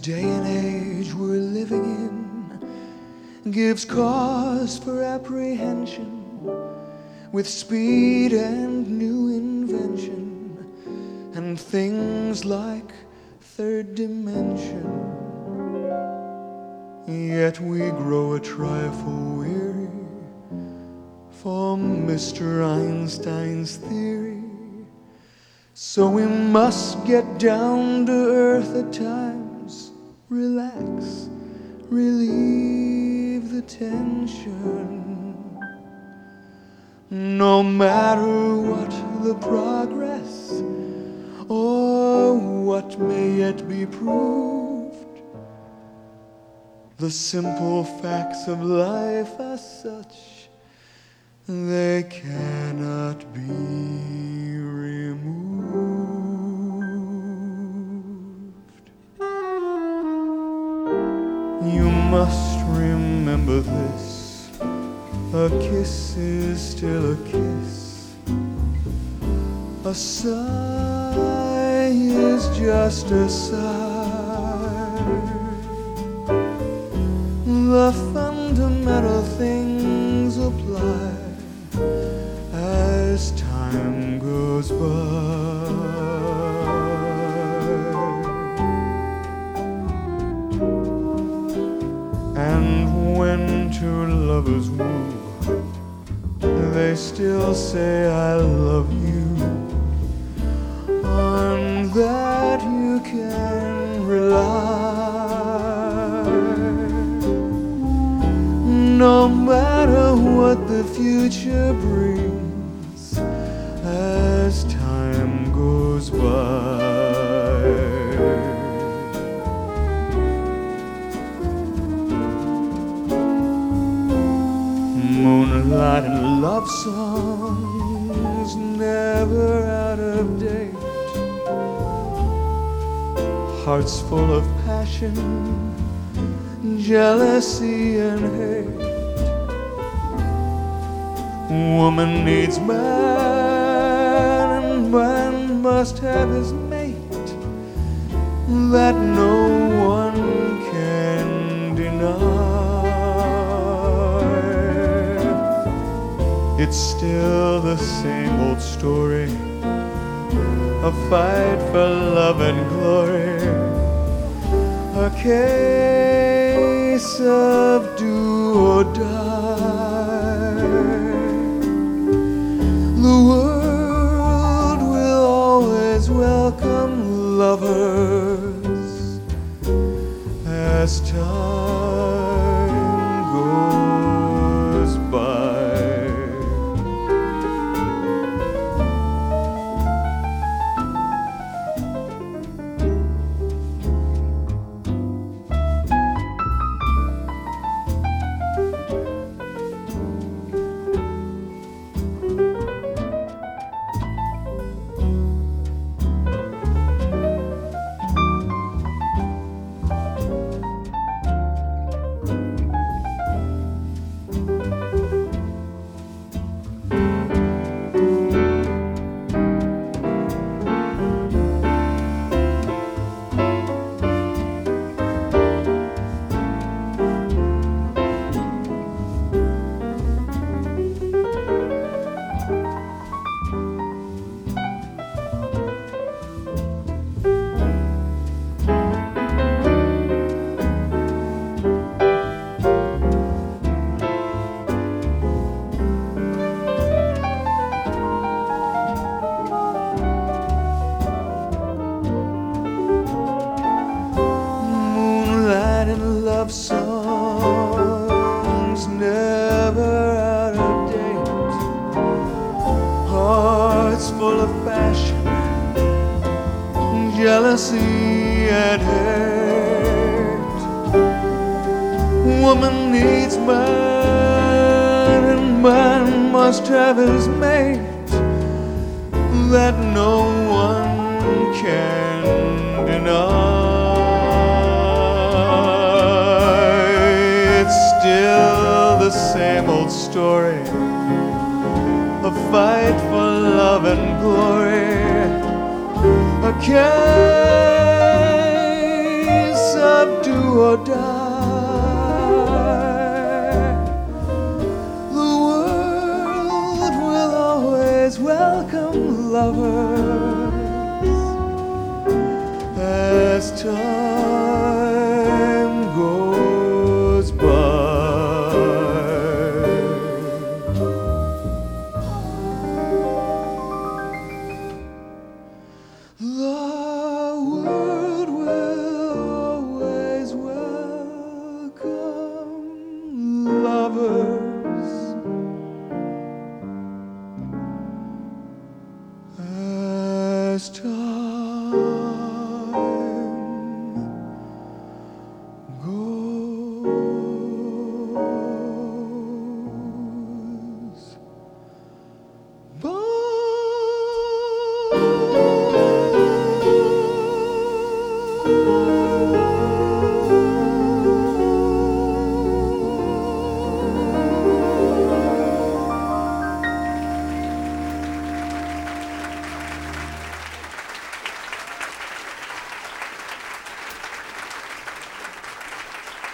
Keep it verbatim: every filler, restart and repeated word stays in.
day and age we're living in gives cause for apprehension, with speed and new invention and things like third dimension. Yet we grow a trifle weary for Mister Einstein's theory, so we must get down to earth at times, relax, relieve the tension. No matter what the progress or what may yet be proved, the simple facts of life are such they cannot be removed. You must remember this: a kiss is still a kiss, a sigh is just a sigh. The fundamental things apply as time goes by. And when two lovers woo, they still say I love you. On that you can rely. No matter what the future brings as time goes by. Moonlight and love songs, never out of date. Hearts full of passion, jealousy and hate. Woman needs man, and man must have his mate. That no one can deny. It's still the same old story, a fight for love and glory, a case of do or die. The world will always welcome lovers as time goes by. Love songs, never out of date. Hearts full of passion, jealousy and hate. Woman needs man, and man must have his mate. That no one can deny. Still the same old story, a fight for love and glory, a case of or die. The world will always welcome lovers as time goes by. The world will always welcome lovers as time